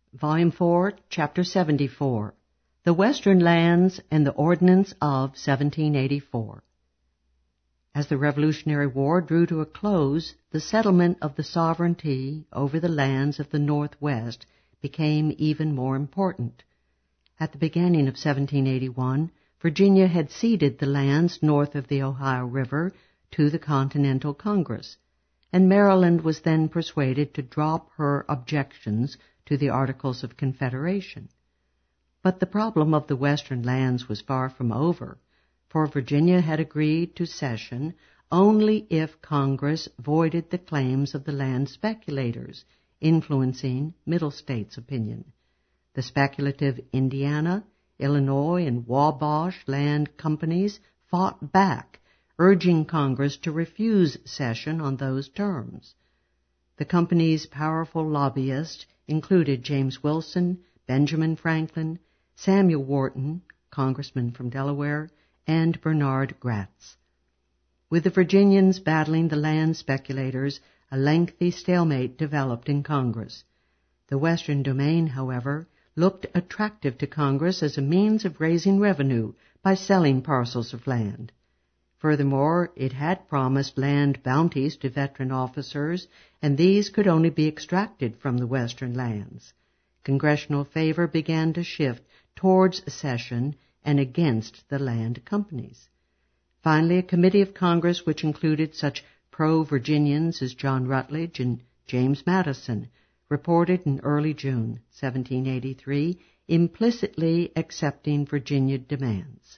Volume 4, Chapter 74, The Western Lands and the Ordinance of 1784. As the Revolutionary War drew to a close, the settlement of the sovereignty over the lands of the Northwest became even more important. At the beginning of 1781, Virginia had ceded the lands north of the Ohio River to the Continental Congress, and Maryland was then persuaded to drop her objections to the Articles of Confederation. But the problem of the Western lands was far from over, for Virginia had agreed to cession only if Congress voided the claims of the land speculators, influencing Middle States opinion. The speculative Indiana, Illinois, and Wabash land companies fought back, urging Congress to refuse cession on those terms. The company's powerful lobbyists included James Wilson, Benjamin Franklin, Samuel Wharton, congressman from Delaware, and Bernard Gratz. With the Virginians battling the land speculators, a lengthy stalemate developed in Congress. The Western domain, however, looked attractive to Congress as a means of raising revenue by selling parcels of land. Furthermore, it had promised land bounties to veteran officers, and these could only be extracted from the Western lands. Congressional favor began to shift towards cession and against the land companies. Finally, a committee of Congress which included such pro-Virginians as John Rutledge and James Madison reported in early June 1783, implicitly accepting Virginia demands.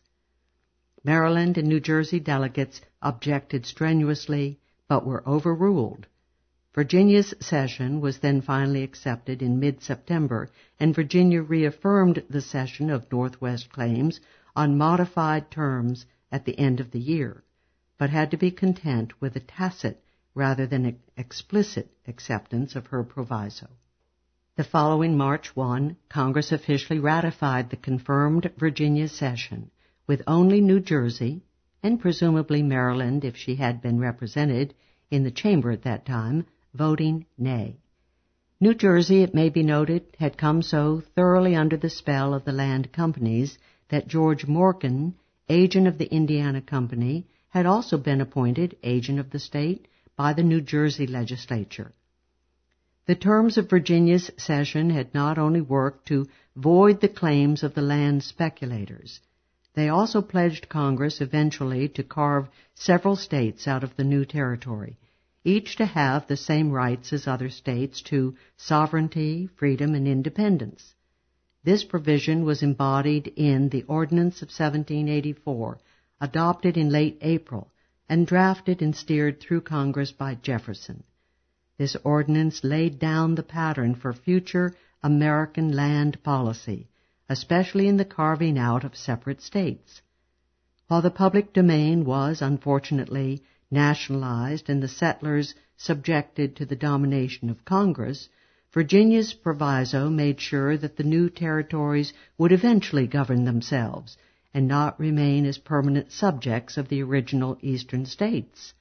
Maryland and New Jersey delegates objected strenuously, but were overruled. Virginia's cession was then finally accepted in mid-September, and Virginia reaffirmed the cession of Northwest claims on modified terms at the end of the year, but had to be content with a tacit rather than explicit acceptance of her proviso. The following March 1, Congress officially ratified the confirmed Virginia cession, with only New Jersey, and presumably Maryland if she had been represented in the chamber at that time, voting nay. New Jersey, it may be noted, had come so thoroughly under the spell of the land companies that George Morgan, agent of the Indiana Company, had also been appointed agent of the state by the New Jersey legislature. The terms of Virginia's cession had not only worked to void the claims of the land speculators, they also pledged Congress eventually to carve several states out of the new territory, each to have the same rights as other states to sovereignty, freedom, and independence. This provision was embodied in the Ordinance of 1784, adopted in late April, and drafted and steered through Congress by Jefferson. This ordinance laid down the pattern for future American land policy, especially in the carving out of separate states. While the public domain was, unfortunately, nationalized and the settlers subjected to the domination of Congress, Virginia's proviso made sure that the new territories would eventually govern themselves and not remain as permanent subjects of the original eastern states.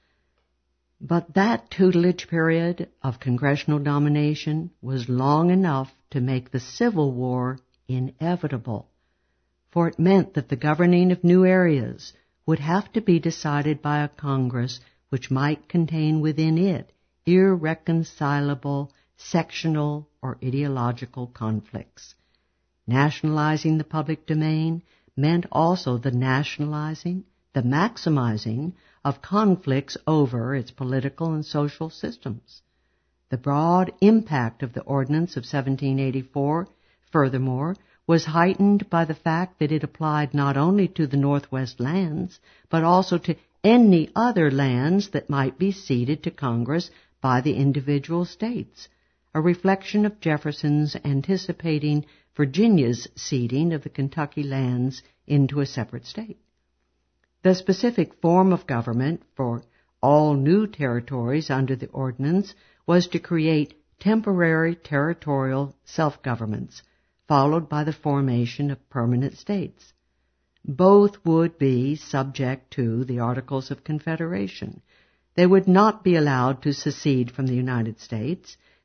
But that tutelage period of congressional domination was long enough to make the Civil War inevitable, for it meant that the governing of new areas would have to be decided by a Congress which might contain within it irreconcilable sectional or ideological conflicts. Nationalizing the public domain meant also the nationalizing, the maximizing of conflicts over its political and social systems. The broad impact of the Ordinance of 1784, furthermore, was heightened by the fact that it applied not only to the Northwest lands, but also to any other lands that might be ceded to Congress by the individual states, a reflection of Jefferson's anticipating Virginia's ceding of the Kentucky lands into a separate state. The specific form of government for all new territories under the ordinance was to create temporary territorial self-governments, followed by the formation of permanent states. Both would be subject to the Articles of Confederation. They would not be allowed to secede from the United States.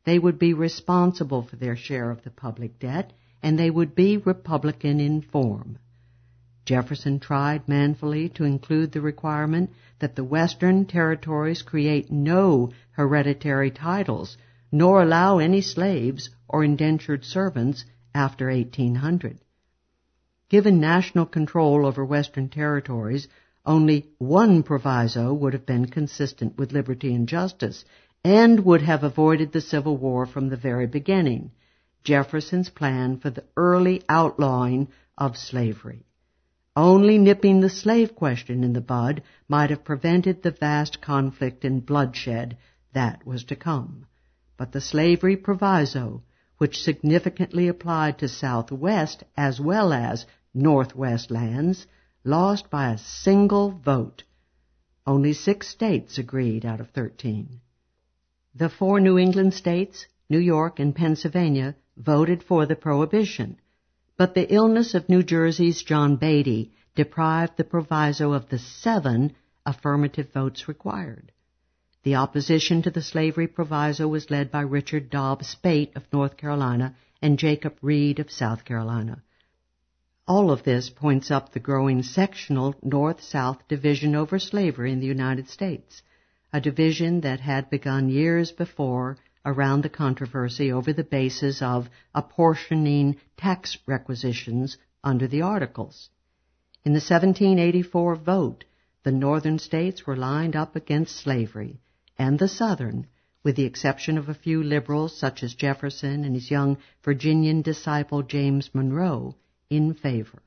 they would be responsible for their share of the public debt, and they would be Republican in form. Jefferson tried manfully to include the requirement that the Western territories create no hereditary titles, nor allow any slaves or indentured servants after 1800. Given national control over Western territories, only one proviso would have been consistent with liberty and justice, and would have avoided the Civil War from the very beginning: Jefferson's plan for the early outlawing of slavery. Only nipping the slave question in the bud might have prevented the vast conflict and bloodshed that was to come. But the slavery proviso, which significantly applied to Southwest as well as Northwest lands, lost by a single vote. Only 6 states agreed out of 13. The 4 New England states, New York and Pennsylvania, voted for the prohibition, but the illness of New Jersey's John Beatty deprived the proviso of the 7 affirmative votes required. The opposition to the slavery proviso was led by Richard Dobbs Speight of North Carolina and Jacob Reed of South Carolina. All of this points up the growing sectional North-South division over slavery in the United States, a division that had begun years before around the controversy over the basis of apportioning tax requisitions under the Articles. In the 1784 vote, the Northern states were lined up against slavery, and the Southern, with the exception of a few liberals such as Jefferson and his young Virginian disciple James Monroe, in favor.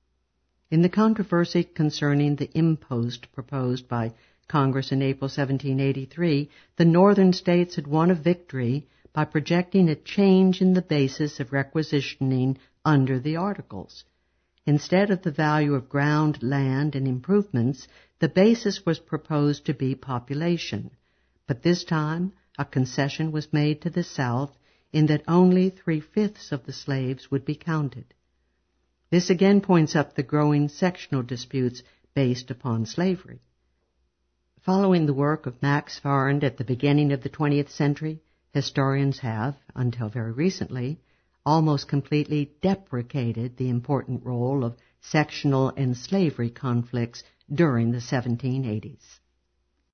In the controversy concerning the impost proposed by Congress in April 1783, the Northern states had won a victory by projecting a change in the basis of requisitioning under the Articles. Instead of the value of ground, land, and improvements, the basis was proposed to be population. But this time, a concession was made to the South in that only 3/5 of the slaves would be counted. This again points up the growing sectional disputes based upon slavery. Following the work of Max Farrand at the beginning of the 20th century, historians have, until very recently, almost completely deprecated the important role of sectional and slavery conflicts during the 1780s.